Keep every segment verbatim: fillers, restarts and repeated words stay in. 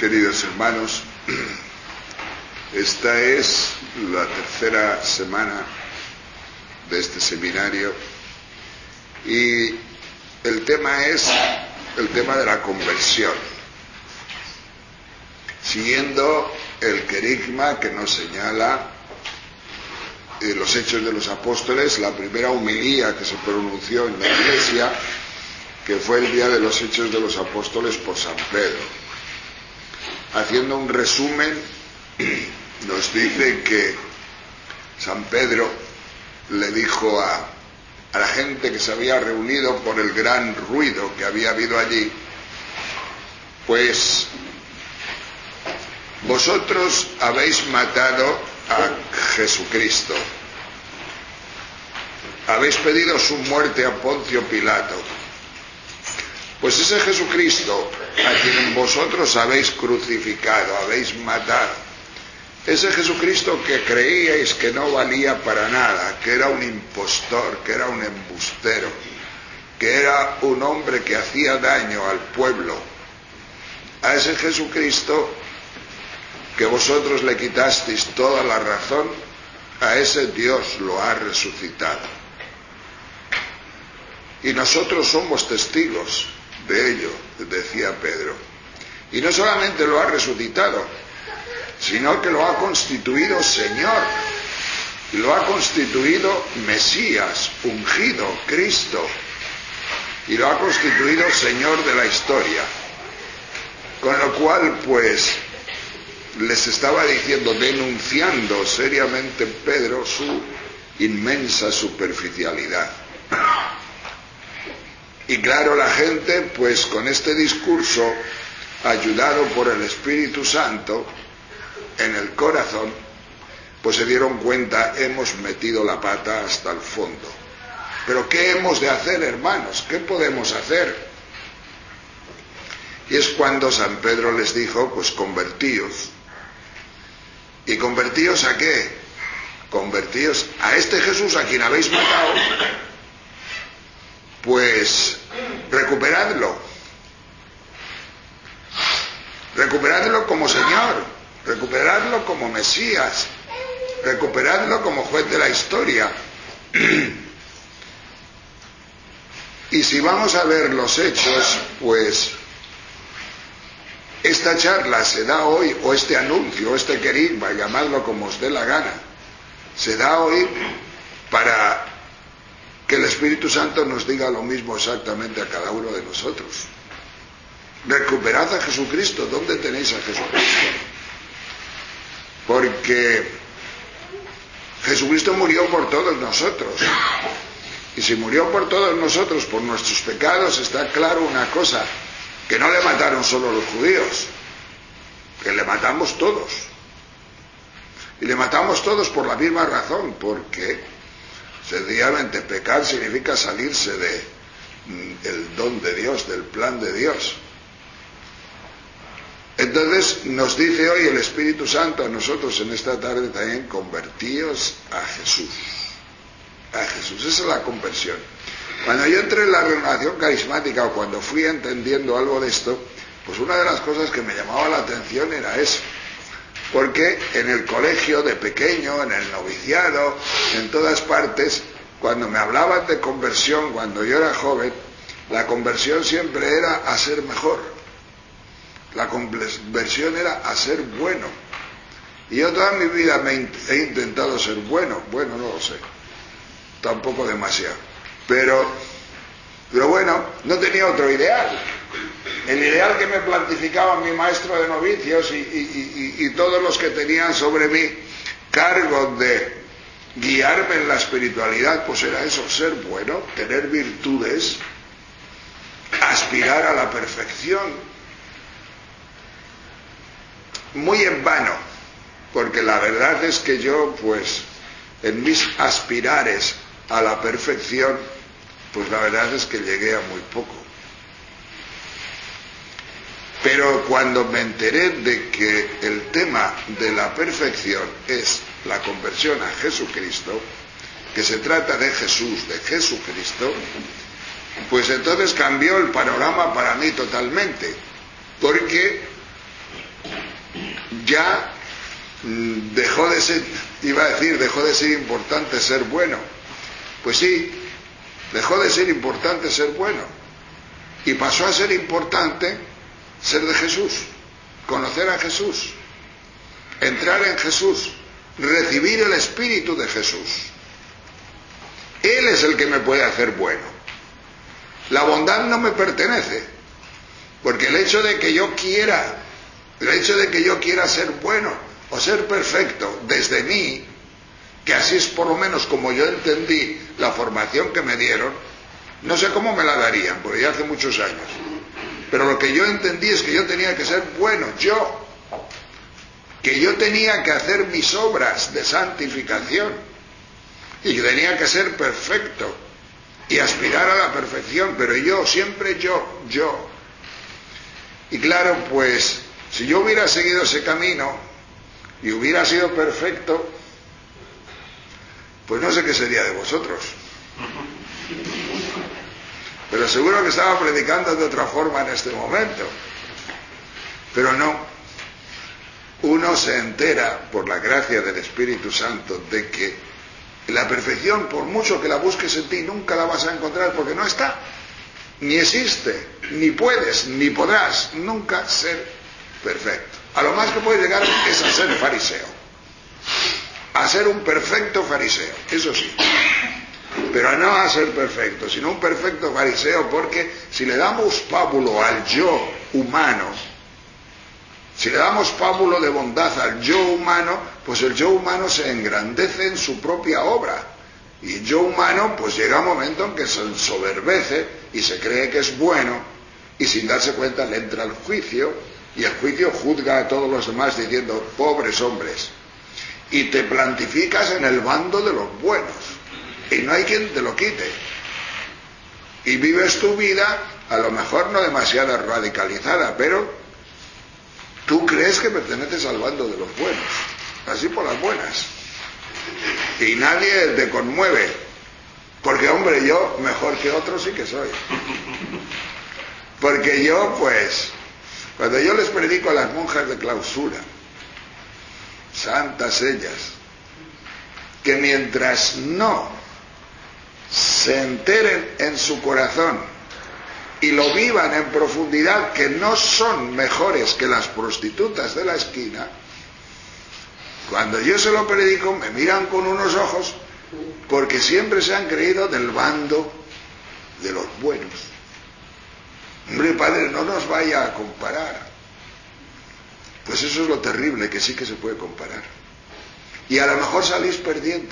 Queridos hermanos, esta es la tercera semana de este seminario y el tema es el tema de la conversión, siguiendo el querigma que nos señala eh, los Hechos de los Apóstoles, la primera homilía que se pronunció en la Iglesia, que fue el día de los Hechos de los Apóstoles por San Pedro. Haciendo un resumen, nos dice que San Pedro le dijo a, a la gente que se había reunido por el gran ruido que había habido allí, pues vosotros habéis matado a Jesucristo, habéis pedido su muerte a Poncio Pilato. Pues ese Jesucristo a quien vosotros habéis crucificado, habéis matado, ese Jesucristo que creíais que no valía para nada, que era un impostor, que era un embustero, que era un hombre que hacía daño al pueblo, a ese Jesucristo que vosotros le quitasteis toda la razón, a ese Dios lo ha resucitado. Y nosotros somos testigos de ello, decía Pedro. Y no solamente lo ha resucitado, sino que lo ha constituido Señor, y lo ha constituido Mesías, ungido, Cristo, y lo ha constituido Señor de la historia. Con lo cual, pues, les estaba diciendo, denunciando seriamente Pedro su inmensa superficialidad. Y claro, la gente, pues con este discurso, ayudado por el Espíritu Santo, en el corazón, pues se dieron cuenta, hemos metido la pata hasta el fondo. Pero ¿qué hemos de hacer, hermanos? ¿Qué podemos hacer? Y es cuando San Pedro les dijo, pues convertíos. ¿Y convertíos a qué? Convertíos a este Jesús a quien habéis matado, pues recuperadlo, recuperadlo como Señor, recuperadlo como Mesías, recuperadlo como juez de la historia. Y si vamos a ver los hechos, pues esta charla se da hoy, o este anuncio, este querigma, llamadlo como os dé la gana, se da hoy para que el Espíritu Santo nos diga lo mismo exactamente a cada uno de nosotros. Recuperad a Jesucristo. ¿Dónde tenéis a Jesucristo? Porque Jesucristo murió por todos nosotros. Y si murió por todos nosotros, por nuestros pecados, está claro una cosa, que no le mataron solo los judíos, que le matamos todos. Y le matamos todos por la misma razón, porque sencillamente pecar significa salirse de el don de Dios, del plan de Dios. Entonces nos dice hoy el Espíritu Santo a nosotros en esta tarde también, convertíos a Jesús. A Jesús, esa es la conversión. Cuando yo entré en la renovación carismática o cuando fui entendiendo algo de esto, pues una de las cosas que me llamaba la atención era eso. Porque en el colegio de pequeño, en el noviciado, en todas partes, cuando me hablaban de conversión, cuando yo era joven, la conversión siempre era a ser mejor. La conversión era a ser bueno. Y yo toda mi vida me he intentado ser bueno. Bueno, no lo sé. Tampoco demasiado. Pero, pero bueno, no tenía otro ideal. El ideal que me plantificaba mi maestro de novicios y, y, y, y todos los que tenían sobre mí cargo de guiarme en la espiritualidad, pues era eso, ser bueno, tener virtudes, aspirar a la perfección. Muy en vano, porque la verdad es que yo, pues, en mis aspirares a la perfección, pues la verdad es que llegué a muy poco. Pero cuando me enteré de que el tema de la perfección es la conversión a Jesucristo, que se trata de Jesús, de Jesucristo, pues entonces cambió el panorama para mí totalmente, porque ya dejó de ser, iba a decir, dejó de ser importante ser bueno. Pues sí, dejó de ser importante ser bueno y pasó a ser importante ser de Jesús, conocer a Jesús, entrar en Jesús, recibir el Espíritu de Jesús. Él es el que me puede hacer bueno. La bondad no me pertenece, porque el hecho de que yo quiera, el hecho de que yo quiera ser bueno o ser perfecto desde mí, que así es por lo menos como yo entendí la formación que me dieron, no sé cómo me la darían, porque ya hace muchos años, pero lo que yo entendí es que yo tenía que ser bueno, yo, que yo tenía que hacer mis obras de santificación, y yo tenía que ser perfecto, y aspirar a la perfección, pero yo, siempre yo, yo. Y claro, pues, si yo hubiera seguido ese camino, y hubiera sido perfecto, pues no sé qué sería de vosotros. Pero seguro que estaba predicando de otra forma en este momento. Pero no. Uno se entera, por la gracia del Espíritu Santo, de que la perfección, por mucho que la busques en ti, nunca la vas a encontrar porque no está. Ni existe, ni puedes, ni podrás nunca ser perfecto. A lo más que puedes llegar es a ser fariseo. A ser un perfecto fariseo, eso sí. Pero no a ser perfecto, sino un perfecto fariseo, porque si le damos pábulo al yo humano, si le damos pábulo de bondad al yo humano, pues el yo humano se engrandece en su propia obra. Y el yo humano pues llega un momento en que se ensoberbece y se cree que es bueno, y sin darse cuenta le entra el juicio, y el juicio juzga a todos los demás diciendo, pobres hombres, y te plantificas en el bando de los buenos, y no hay quien te lo quite, y vives tu vida, a lo mejor no demasiado radicalizada, pero tú crees que perteneces al bando de los buenos, así por las buenas, y nadie te conmueve, porque hombre, yo mejor que otros sí que soy, porque yo pues, cuando yo les predico a las monjas de clausura, santas ellas, que mientras no se enteren en su corazón y lo vivan en profundidad, que no son mejores que las prostitutas de la esquina, cuando yo se lo predico me miran con unos ojos, porque siempre se han creído del bando de los buenos. Hombre, padre, no nos vaya a comparar. Pues eso es lo terrible, que sí que se puede comparar. Y a lo mejor salís perdiendo.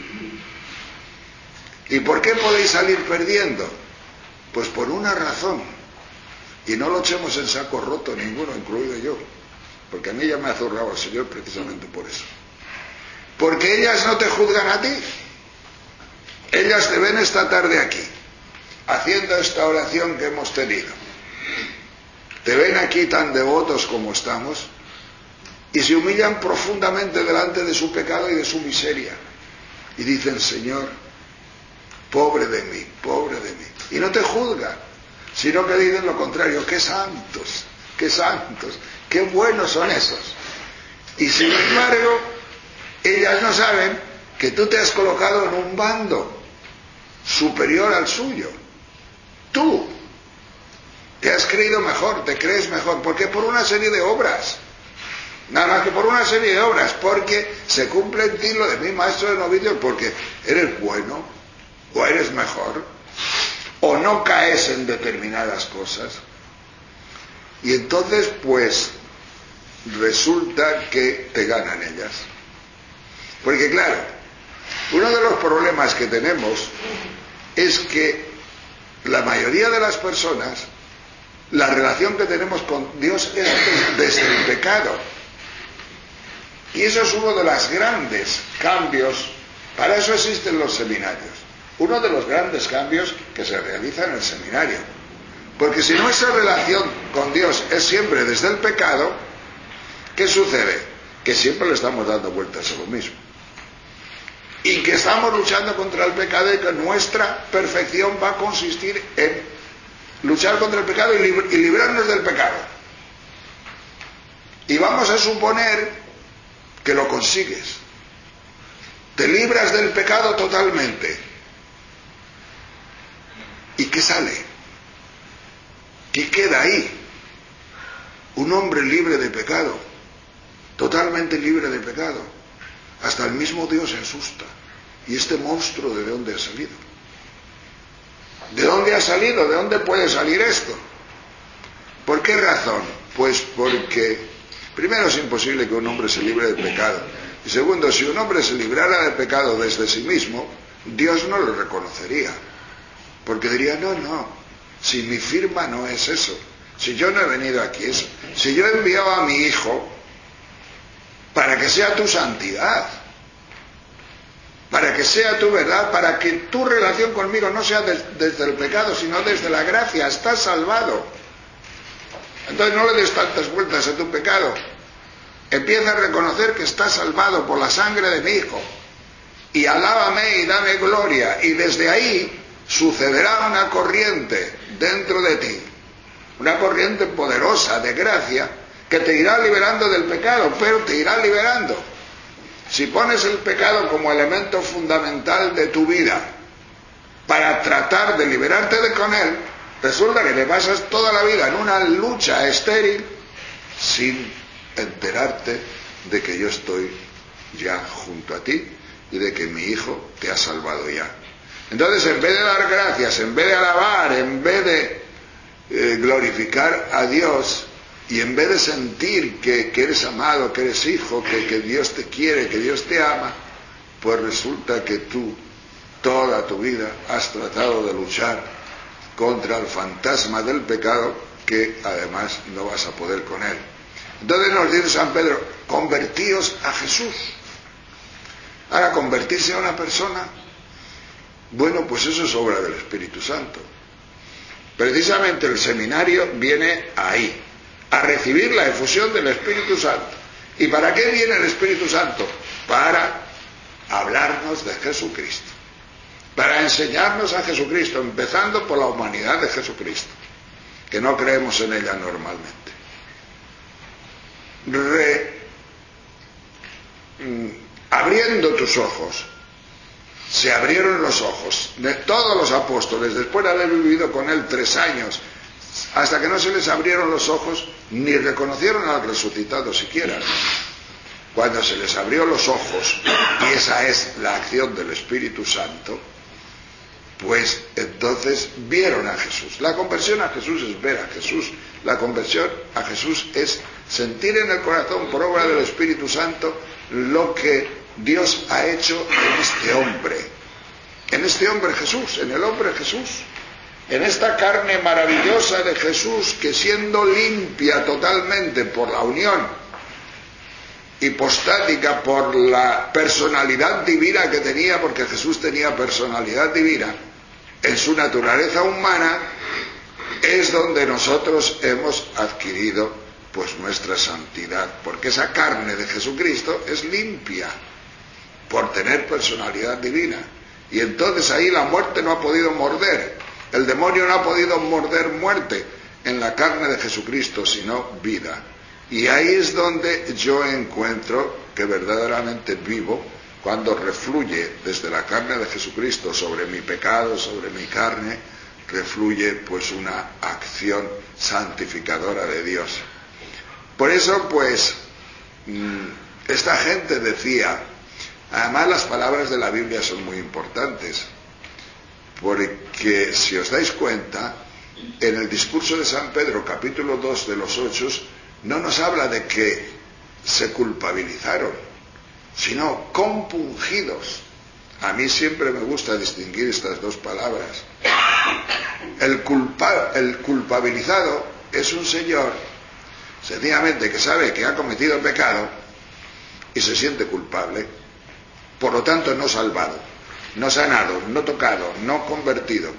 ¿Y por qué podéis salir perdiendo? Pues por una razón. Y no lo echemos en saco roto ninguno, incluido yo. Porque a mí ya me ha zurrado el Señor precisamente por eso. Porque ellas no te juzgan a ti. Ellas te ven esta tarde aquí, haciendo esta oración que hemos tenido. Te ven aquí tan devotos como estamos, y se humillan profundamente delante de su pecado y de su miseria. Y dicen, Señor, pobre de mí, pobre de mí. Y no te juzgan, sino que dicen lo contrario, qué santos, qué santos, qué buenos son esos. Y sin embargo, ellas no saben que tú te has colocado en un bando superior al suyo. Tú te has creído mejor, te crees mejor, porque por una serie de obras, nada más que por una serie de obras, porque se cumple en ti lo de mi maestro de novicios, porque eres bueno, o eres mejor, o no caes en determinadas cosas. Y entonces pues resulta que te ganan ellas. Porque claro, uno de los problemas que tenemos es que la mayoría de las personas, la relación que tenemos con Dios es desde el pecado. Y eso es uno de los grandes cambios, para eso existen los seminarios. Uno de los grandes cambios que se realiza en el seminario. Porque si nuestra relación con Dios es siempre desde el pecado, ¿qué sucede? Que siempre le estamos dando vueltas a lo mismo. Y que estamos luchando contra el pecado, y que nuestra perfección va a consistir en luchar contra el pecado y, lib- y librarnos del pecado. Y vamos a suponer que lo consigues. Te libras del pecado totalmente. ¿Y qué sale? ¿Qué queda ahí? Un hombre libre de pecado, totalmente libre de pecado. Hasta el mismo Dios se asusta. ¿Y este monstruo de dónde ha salido? ¿De dónde ha salido? ¿De dónde puede salir esto? ¿Por qué razón? Pues porque, primero, es imposible que un hombre se libre de pecado. Y segundo, si un hombre se librara de pecado desde sí mismo, Dios no lo reconocería. Porque diría, no, no, si mi firma no es eso, si yo no he venido aquí eso, si yo he enviado a mi hijo para que sea tu santidad, para que sea tu verdad, para que tu relación conmigo no sea des, desde el pecado, sino desde la gracia, estás salvado. Entonces no le des tantas vueltas a tu pecado. Empieza a reconocer que estás salvado por la sangre de mi hijo. Y alábame y dame gloria. Y desde ahí sucederá una corriente dentro de ti. Una corriente poderosa de gracia que te irá liberando del pecado, pero te irá liberando. Si pones el pecado como elemento fundamental de tu vida para tratar de liberarte de con él, resulta que te pasas toda la vida en una lucha estéril sin enterarte de que yo estoy ya junto a ti y de que mi hijo te ha salvado ya. Entonces, en vez de dar gracias, en vez de alabar, en vez de eh, glorificar a Dios, y en vez de sentir que, que eres amado, que eres hijo, que, que Dios te quiere, que Dios te ama, pues resulta que tú toda tu vida has tratado de luchar contra el fantasma del pecado, que además no vas a poder con él. Entonces nos dice San Pedro, convertíos a Jesús. Ahora, convertirse a una persona, bueno, pues eso es obra del Espíritu Santo. Precisamente el seminario viene ahí, a recibir la efusión del Espíritu Santo. ¿Y para qué viene el Espíritu Santo? Para hablarnos de Jesucristo, para enseñarnos a Jesucristo, empezando por la humanidad de Jesucristo, que no creemos en ella normalmente. Re, mm, abriendo tus ojos, se abrieron los ojos de todos los apóstoles, después de haber vivido con él tres años, hasta que no se les abrieron los ojos, ni reconocieron al resucitado siquiera. Cuando se les abrió los ojos, y esa es la acción del Espíritu Santo, pues entonces vieron a Jesús. La conversión a Jesús es ver a Jesús. La conversión a Jesús es sentir en el corazón, por obra del Espíritu Santo, lo que Dios ha hecho en este hombre. En este hombre Jesús, en el hombre Jesús. En esta carne maravillosa de Jesús, que siendo limpia totalmente por la unión hipostática, por la personalidad divina que tenía, porque Jesús tenía personalidad divina, en su naturaleza humana, es donde nosotros hemos adquirido pues nuestra santidad, porque esa carne de Jesucristo es limpia por tener personalidad divina, y entonces ahí la muerte no ha podido morder. El demonio no ha podido morder muerte en la carne de Jesucristo, sino vida. Y ahí es donde yo encuentro que verdaderamente vivo, cuando refluye desde la carne de Jesucristo sobre mi pecado, sobre mi carne, refluye pues una acción santificadora de Dios. Por eso, pues, esta gente decía, además las palabras de la Biblia son muy importantes, porque si os dais cuenta, en el discurso de San Pedro, capítulo dos de los Hechos, no nos habla de que se culpabilizaron, sino compungidos. A mí siempre me gusta distinguir estas dos palabras. El, culpa, el culpabilizado es un señor, sencillamente, que sabe que ha cometido pecado y se siente culpable, por lo tanto no salvado, no sanado, no tocado, no convertido.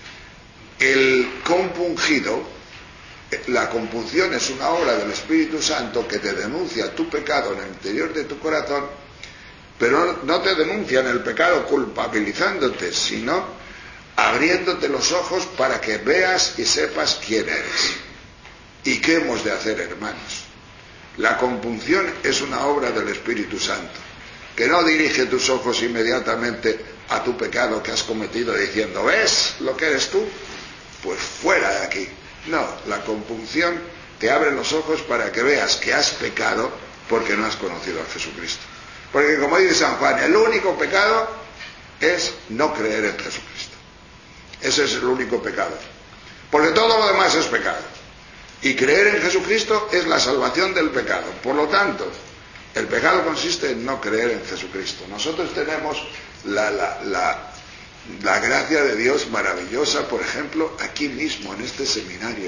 El compungido, la compunción es una obra del Espíritu Santo que te denuncia tu pecado en el interior de tu corazón, pero no te denuncia en el pecado culpabilizándote, sino abriéndote los ojos para que veas y sepas quién eres. ¿Y qué hemos de hacer, hermanos? La compunción es una obra del Espíritu Santo, que no dirige tus ojos inmediatamente a tu pecado que has cometido diciendo, ¿ves lo que eres tú? Pues fuera de aquí. No, la compunción te abre los ojos para que veas que has pecado porque no has conocido a Jesucristo. Porque como dice San Juan, el único pecado es no creer en Jesucristo. Ese es el único pecado. Porque todo lo demás es pecado. Y creer en Jesucristo es la salvación del pecado. Por lo tanto, el pecado consiste en no creer en Jesucristo. Nosotros tenemos la, la, la, la gracia de Dios maravillosa, por ejemplo, aquí mismo, en este seminario,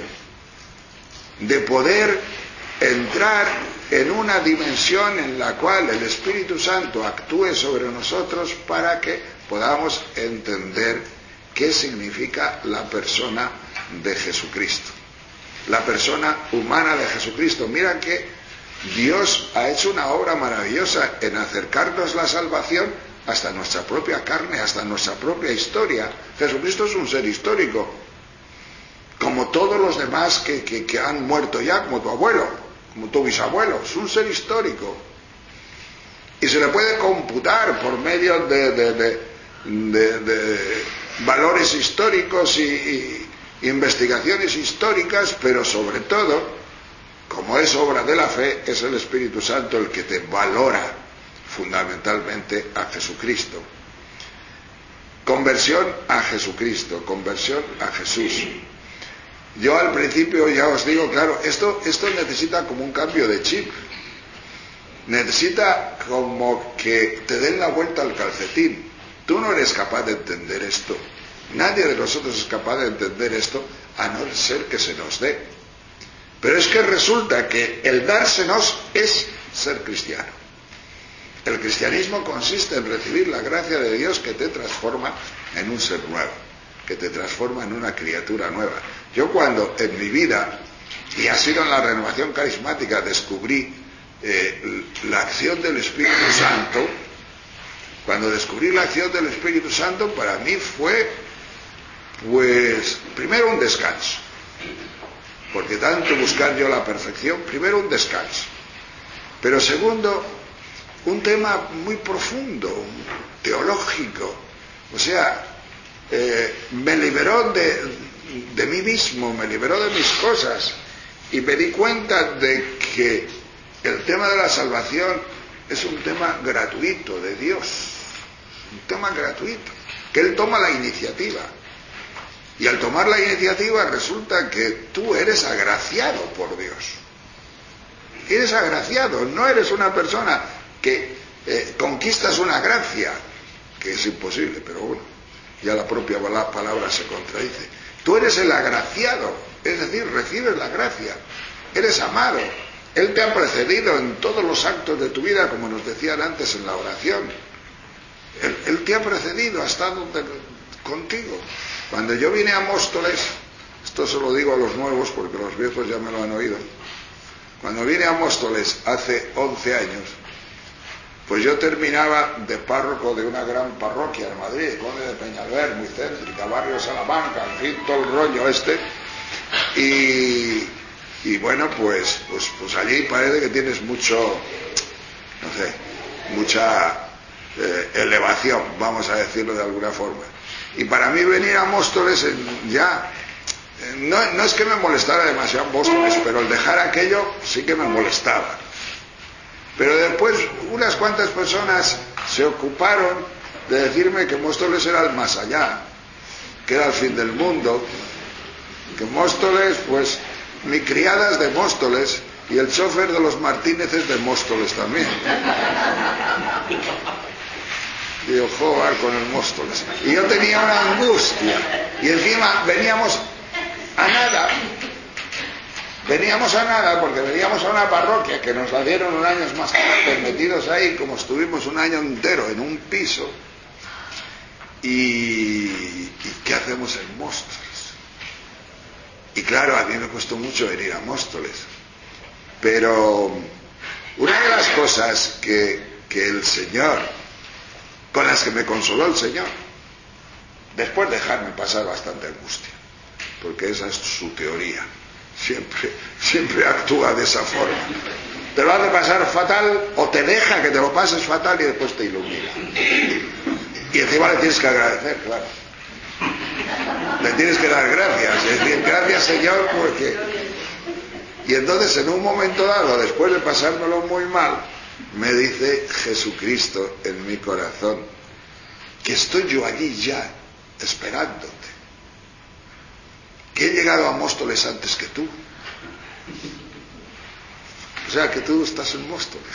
de poder entrar en una dimensión en la cual el Espíritu Santo actúe sobre nosotros para que podamos entender qué significa la persona de Jesucristo. La persona humana de Jesucristo. Mira que Dios ha hecho una obra maravillosa en acercarnos la salvación hasta nuestra propia carne, hasta nuestra propia historia. Jesucristo es un ser histórico, como todos los demás que, que, que han muerto ya, como tu abuelo, como tu bisabuelo. Es un ser histórico. Y se le puede computar por medio de, de, de, de, de valores históricos y, y investigaciones históricas, pero sobre todo, como es obra de la fe, es el Espíritu Santo el que te valora fundamentalmente a Jesucristo. Conversión a Jesucristo, conversión a Jesús. Yo al principio ya os digo, claro, esto, esto necesita como un cambio de chip. Necesita como que te den la vuelta al calcetín. Tú no eres capaz de entender esto. Nadie de nosotros es capaz de entender esto, a no ser que se nos dé. Pero es que resulta que el dársenos es ser cristiano. El cristianismo consiste en recibir la gracia de Dios que te transforma en un ser nuevo, que te transforma en una criatura nueva. Yo cuando en mi vida, y ha sido en la renovación carismática, descubrí eh, la acción del Espíritu Santo, cuando descubrí la acción del Espíritu Santo, para mí fue, pues, primero un descanso. Porque tanto buscar yo la perfección, primero un descanso. Pero segundo, un tema muy profundo, teológico. O sea, eh, me liberó de, de mí mismo, me liberó de mis cosas. Y me di cuenta de que el tema de la salvación es un tema gratuito de Dios. Un tema gratuito. Que Él toma la iniciativa. Y al tomar la iniciativa resulta que tú eres agraciado por Dios. Eres agraciado, no eres una persona que eh, conquistas una gracia, que es imposible, pero bueno, ya la propia palabra se contradice. Tú eres el agraciado, es decir, recibes la gracia, eres amado. Él te ha precedido en todos los actos de tu vida, como nos decían antes en la oración. Él, él te ha precedido, ha estado de, contigo. Cuando yo vine a Móstoles, esto se lo digo a los nuevos porque los viejos ya me lo han oído, cuando vine a Móstoles hace once años, pues yo terminaba de párroco de una gran parroquia en Madrid, Conde de Peñalver, muy céntrica, barrio Salamanca, en fin, todo el rollo este, y, y bueno, pues, pues, pues allí parece que tienes mucho, no sé, mucha eh, elevación, vamos a decirlo de alguna forma. Y para mí venir a Móstoles ya, no, no es que me molestara demasiado Móstoles, pero el dejar aquello sí que me molestaba. Pero después unas cuantas personas se ocuparon de decirme que Móstoles era el más allá, que era el fin del mundo, que Móstoles, pues, mi criada es de Móstoles y el chofer de los Martínez es de Móstoles también. Digo, joder, con el Móstoles. Y yo tenía una angustia. Y encima veníamos a nada. Veníamos a nada porque veníamos a una parroquia que nos la dieron unos años más tarde, metidos ahí, como estuvimos un año entero en un piso. Y, ¿y qué hacemos en Móstoles? Y claro, a mí me costó mucho venir a Móstoles. Pero una de las cosas que, que el Señor, con las que me consoló el Señor, después de dejarme pasar bastante angustia, porque esa es su teoría, siempre, siempre actúa de esa forma. te lo hace pasar fatal o te deja que te lo pases fatal y después te ilumina. Y encima le tienes que agradecer, claro. Le tienes que dar gracias, es decir, gracias Señor porque... Y entonces en un momento dado, después de pasármelo muy mal, me dice Jesucristo en mi corazón, que estoy yo allí ya esperándote, que he llegado a Móstoles antes que tú. O sea que tú estás en Móstoles.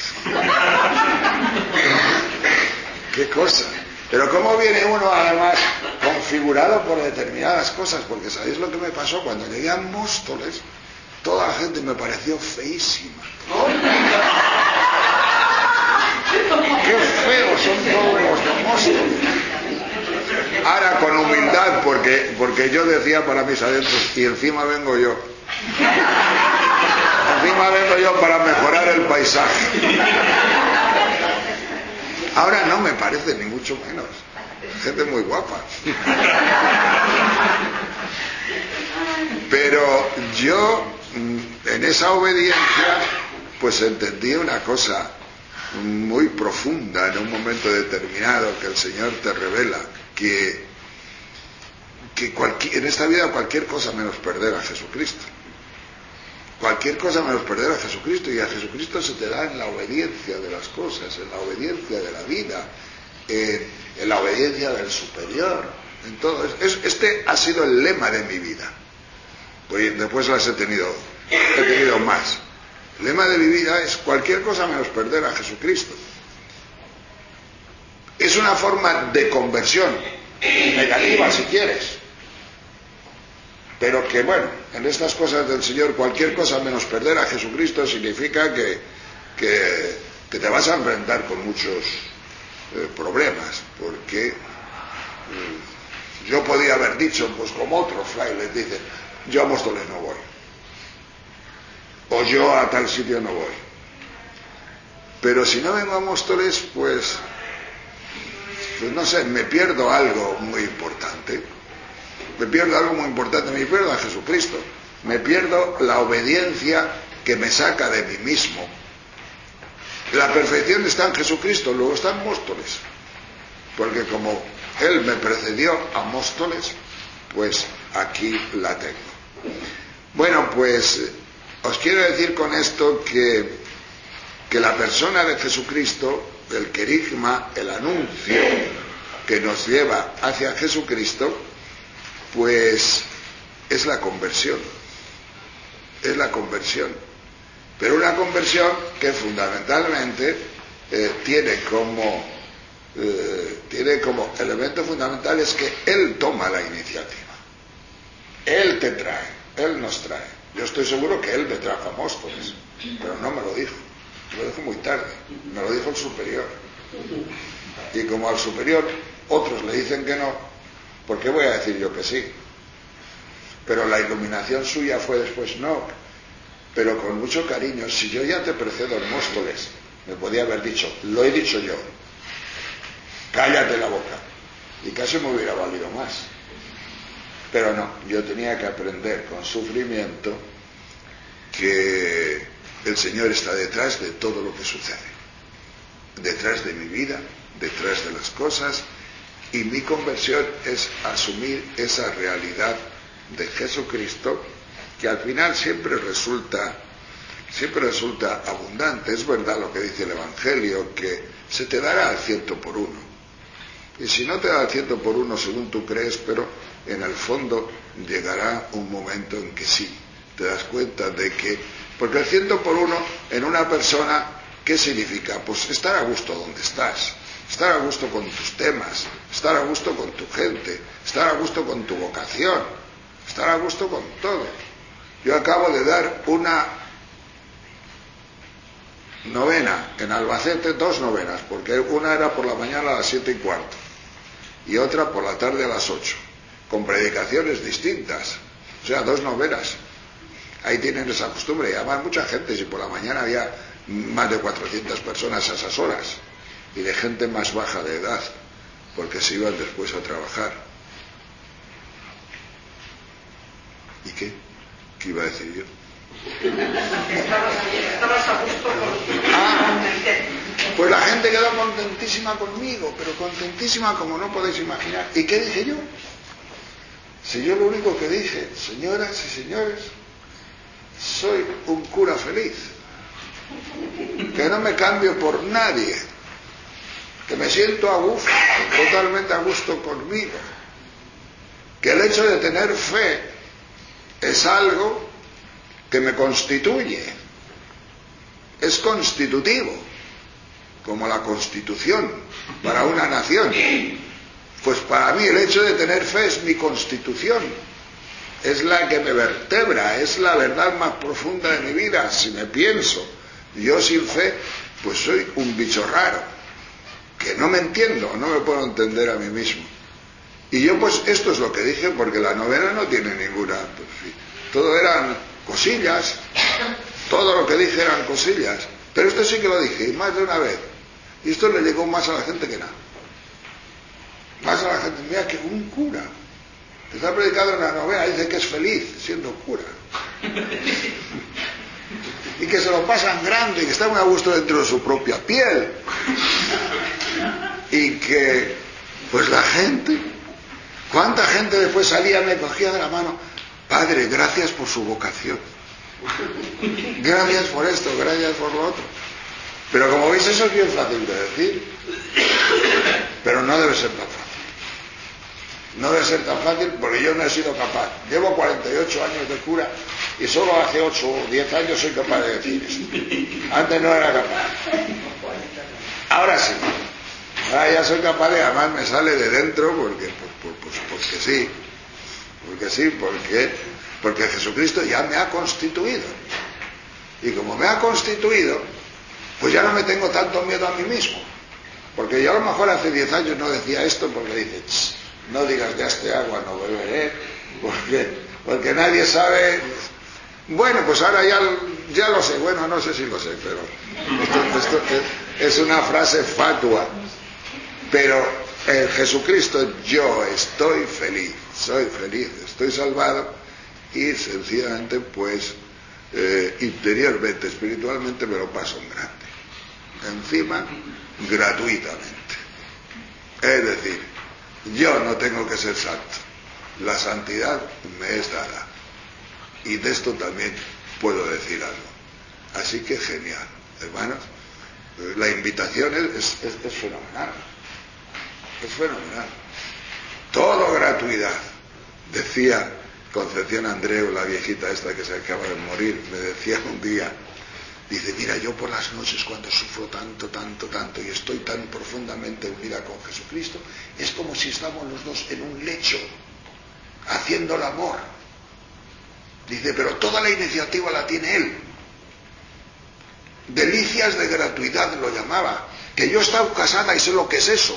Qué cosa. Pero cómo viene uno además configurado por determinadas cosas, porque ¿sabéis lo que me pasó? Cuando llegué a Móstoles, toda la gente me pareció feísima. ¡Qué feos son todos los de Móstoles! Ahora con humildad, porque, porque yo decía para mis adentros, y encima vengo yo. Encima vengo yo para mejorar el paisaje. Ahora no me parece ni mucho menos. Gente muy guapa. Pero yo, en esa obediencia, pues entendí una cosa muy profunda en un momento determinado que el Señor te revela, que, que cualquier, en esta vida cualquier cosa menos perder a Jesucristo. Cualquier cosa menos perder a Jesucristo, y a Jesucristo se te da en la obediencia de las cosas, en la obediencia de la vida, en, en la obediencia del superior, en todo. Es, este ha sido el lema de mi vida. Pues después las he tenido, he tenido más. El lema de mi vida es cualquier cosa menos perder a Jesucristo. Es una forma de conversión, negativa si quieres. Pero que bueno, en estas cosas del Señor, cualquier cosa menos perder a Jesucristo significa que, que, que te vas a enfrentar con muchos eh, problemas, porque eh, yo podía haber dicho, pues como otros frailes dicen, yo a Móstoles no voy, o yo a tal sitio no voy. Pero si no vengo a Móstoles, pues, pues no sé, me pierdo algo muy importante. Me pierdo algo muy importante, me pierdo a Jesucristo, me pierdo la obediencia que me saca de mí mismo. La perfección está en Jesucristo, luego está en Móstoles, porque como Él me precedió a Móstoles, pues aquí la tengo. Bueno, pues os quiero decir con esto que, que la persona de Jesucristo, el querigma, el anuncio que nos lleva hacia Jesucristo, pues es la conversión, es la conversión, pero una conversión que fundamentalmente eh, tiene como eh, tiene como elemento fundamental es que Él toma la iniciativa, Él te trae, Él nos trae. Yo estoy seguro que Él me trajo a Móstoles, pero no me lo dijo, me lo dijo muy tarde, me lo dijo el superior, y como al superior otros le dicen que no, ¿por qué voy a decir yo que sí? Pero la iluminación suya fue después, no, pero con mucho cariño. Si yo ya te precedo en Móstoles, me podía haber dicho, lo he dicho yo, cállate la boca, y casi me hubiera valido más. Pero no, yo tenía que aprender con sufrimiento que el Señor está detrás de todo lo que sucede, detrás de mi vida, detrás de las cosas. Y mi conversión es asumir esa realidad de Jesucristo, que al final siempre resulta, siempre resulta abundante. Es verdad lo que dice el Evangelio, que se te dará al ciento por uno. Y si no te da al ciento por uno según tú crees, pero en el fondo llegará un momento en que sí, te das cuenta de que, porque el ciento por uno en una persona, ¿qué significa? Pues estar a gusto donde estás. Estar a gusto con tus temas, estar a gusto con tu gente, estar a gusto con tu vocación, estar a gusto con todo. Yo acabo de dar una novena en Albacete, dos novenas, porque una era por la mañana a las siete y cuarto y otra por la tarde a las ocho, con predicaciones distintas, o sea, dos novenas. Ahí tienen esa costumbre, y además mucha gente, si por la mañana había más de cuatrocientas personas a esas horas, y de gente más baja de edad, porque se iban después a trabajar. ¿Y qué? ¿Qué iba a decir yo? Estabas a gusto con gente quedó contentísima conmigo, pero contentísima como no podéis imaginar. ¿Y qué dije yo? Si yo lo único que dije, señoras y señores, soy un cura feliz, que no me cambio por nadie, que me siento a gusto, totalmente a gusto conmigo, que el hecho de tener fe es algo que me constituye, es constitutivo, como la Constitución para una nación. Pues para mí el hecho de tener fe es mi constitución, es la que me vertebra, es la verdad más profunda de mi vida. Si me pienso yo sin fe, pues soy un bicho raro, que no me entiendo, no me puedo entender a mí mismo. Y yo pues esto es lo que dije, porque la novena no tiene ninguna, pues, sí, todo eran cosillas, todo lo que dije eran cosillas, pero esto sí que lo dije, y más de una vez, y esto le llegó más a la gente que nada. Más a la gente, mira que un cura que está predicando una novena dice que es feliz siendo cura y que se lo pasan grande y que está muy a gusto dentro de su propia piel y que pues la gente, cuánta gente después salía, me cogía de la mano, padre, gracias por su vocación, gracias por esto, gracias por lo otro. Pero como veis, eso es bien fácil de decir, pero no debe ser tan fácil. No debe ser tan fácil porque yo no he sido capaz. Llevo cuarenta y ocho años de cura y solo hace ocho o diez años soy capaz de decir esto. Antes no era capaz. Ahora sí. Ahora ya soy capaz de, además me sale de dentro porque, pues, pues, porque sí. Porque sí, porque, porque Jesucristo ya me ha constituido. Y como me ha constituido, pues ya no me tengo tanto miedo a mí mismo. Porque yo a lo mejor hace diez años no decía esto porque dice, no digas de este agua no beberé, porque, porque nadie sabe. Bueno, pues ahora ya, ya lo sé, bueno, no sé si lo sé, pero esto, esto es, es una frase fatua. Pero en Jesucristo yo estoy feliz, soy feliz, estoy salvado y sencillamente pues eh, interiormente, espiritualmente me lo paso en grande. Encima, gratuitamente. Es decir, yo no tengo que ser santo, la santidad me es dada, y de esto también puedo decir algo. Así que genial, hermanos, la invitación es, es, es fenomenal, es fenomenal, todo gratuidad. Decía Concepción Andreu, la viejita esta que se acaba de morir, me decía un día, dice, mira, yo por las noches cuando sufro tanto, tanto, tanto y estoy tan profundamente unida con Jesucristo, es como si estamos los dos en un lecho, haciendo el amor. Dice, pero toda la iniciativa la tiene Él. Delicias de gratuidad lo llamaba, que yo he estado casada y sé lo que es eso.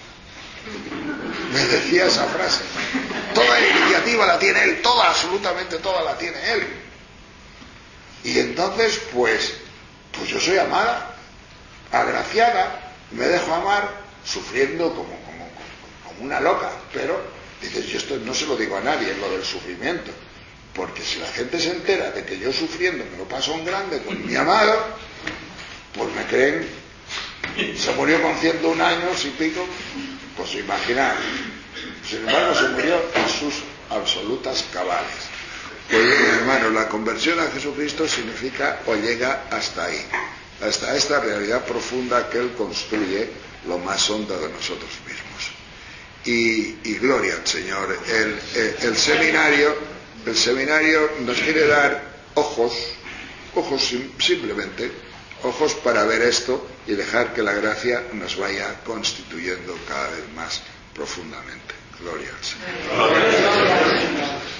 Me decía esa frase. Toda la iniciativa la tiene Él, toda, absolutamente toda la tiene Él. Y entonces, pues, pues yo soy amada, agraciada, me dejo amar, sufriendo como, como, como una loca, pero, dices, yo esto no se lo digo a nadie, lo del sufrimiento, porque si la gente se entera de que yo sufriendo me lo paso en grande con mi amado, pues me creen, se murió con ciento un años y pico, pues imaginad, sin embargo se murió en sus absolutas cabales. Pues hermano, la conversión a Jesucristo significa o llega hasta ahí, hasta esta realidad profunda que Él construye lo más hondo de nosotros mismos. Y, y gloria al Señor. El, el, el seminario, el seminario nos quiere dar ojos, ojos sim, simplemente, ojos para ver esto y dejar que la gracia nos vaya constituyendo cada vez más profundamente. Gloria al Señor.